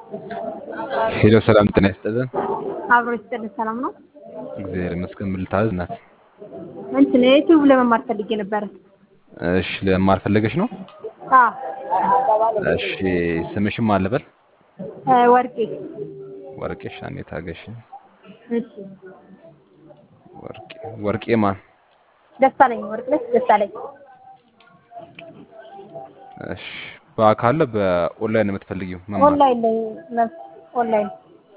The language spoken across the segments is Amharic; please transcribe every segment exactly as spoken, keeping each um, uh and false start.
ሄሎ ሰላም ጤና ይስጥልን። አብሮ ይስጥልን። ሰላም ነው? እግዚአብሔር ይመስገን። ምን ልታዘዝ ናት? እንትን ዩቲዩብ ለመማር ፈልጌ ነበረ። እሺ ለመማር ፈለገሽ ነው? አዎ። እሺ ስምሽን ማን ልበል? እ ወርቄ። ወርቄሽ አንዴ ታገሺ። እሺ። ወርቄ ወርቄ ማን? ደሳለኝ ወርቅነሽ ደሳለኝ። እሺ በአካል በኦንላይን ነው የምትፈልጊው መማር? ኦንላይን ላይ ነው። ኦንላይን።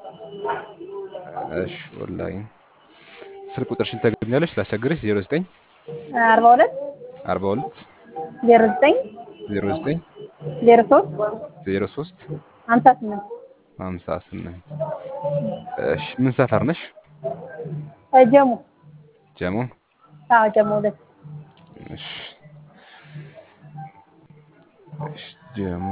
እሺ ኦንላይን። ስልክ ቁጥርሽን ታገኛለሽ? ላስቸግርሽ ዜሮ ዘጠኝ አርባ ሁለት አርባ ሁለት ዜሮ ዘጠኝ ዜሮ ዘጠኝ ዜሮ ሶስት ዜሮ ሶስት ሀምሳ ስምንት ሀምሳ ስምንት እሺ ምን ሰፈር ነሽ? ጀሙ። ጀሙ። አዎ ጀሙ ሁለት። እሺ እሺ ጀሙ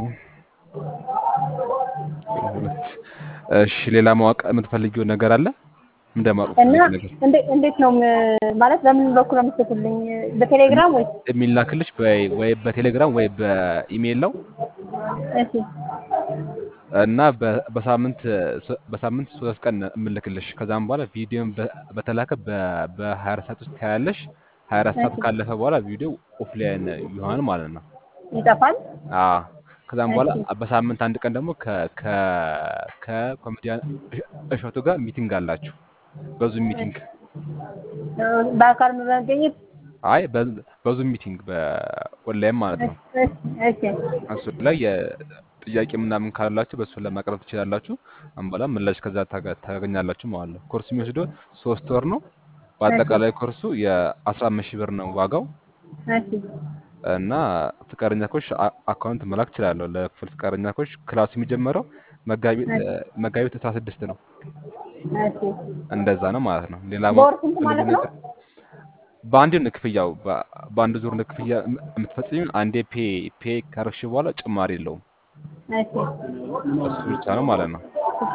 ሁለት። እሺ ሌላ ማወቅ የምትፈልጊው ነገር አለ? እንደማወቅ እና ነገር እንዴት እንዴት ነው ም- ማለት በምን በኩል ነው የምትልኩልኝ? በቴሌግራም ወይ? የሚላክልሽ ወይ ወይ በቴሌግራም ወይ በኢሜል ነው እሺ እና በ- በሳምንት ሶ- በሳምንት ሶስት ቀን የምልክልሽ። ከዛም በኋላ ቪዲዮን በ- በተላከ በ- በ24 ሰዓት ውስጥ ታያለሽ። ሃያ አራት ሰዓት እሺ ካለፈ በኋላ ቪዲዮ ኦፍላይን ይሆናል ማለት ነው። ይጠፋል። አዎ ከዛም በኋላ እሺ በሳምንት አንድ ቀን ደግሞ ከ ከ ከኮሜዲያን እሸ- እሸቱ ጋር ሚቲንግ አላችሁ። በዙም ሚቲንግ። እ በአካል መገኘት። አይ በ- በዙም ሚቲንግ በኦንላይን ማለት ነው። እሺ እሺ እሱ ላይ የጥያቄ ምናምን ካላችሁ በእሱ ለማቅረብ ትችላላችሁ። አንበላ ምላሽ ከዛ ታገ- ታገኛላችሁ ማለት ነው። ኮርስ የሚወስደው ሶስት ወር ነው። በአጠቃላይ ኮርሱ የአስራ አምስት ሺህ ብር ነው ዋጋው። እሺ እና ፍቃደኛ ኮች አ- አካውንት መላክ እችላለሁ። ለክፍል ፍቃደኛ ኮች ክላሱ የሚጀመረው መጋቢት እ፣ መጋቢት አስራ ስድስት ነው። እሺ እንደዛ ነው ማለት ነው። ሌላ በወር ማወቅ ስንት ፈልጉ ማለት ነው? ነገር በአንድ ነው ክፍያው። በ- በአንድ ዙር ነው ክፍያ የም- የምትፈጽሚው። አንዴ ፔ ፔ ካረግሽ በኋላ ጭማሪ የለውም። እሺ እሱ ብቻ ነው ማለት ነው።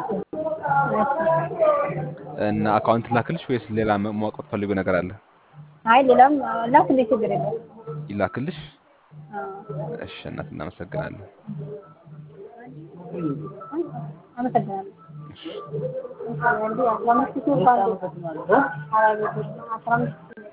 እና አካውንት ላክልሽ ወይስ ሌላ ማ- ማወቅ ፈልጉ ነገር አለ? አይ ሌላም ላክልኝ ችግር የለም። ይላክልሽ። አዎ እሺ እናት እናመሰግናለን። አመሰግናለሁ። እሺ እንግዲህ አስራ አምስት ሺህ ባንክ አስራ አምስት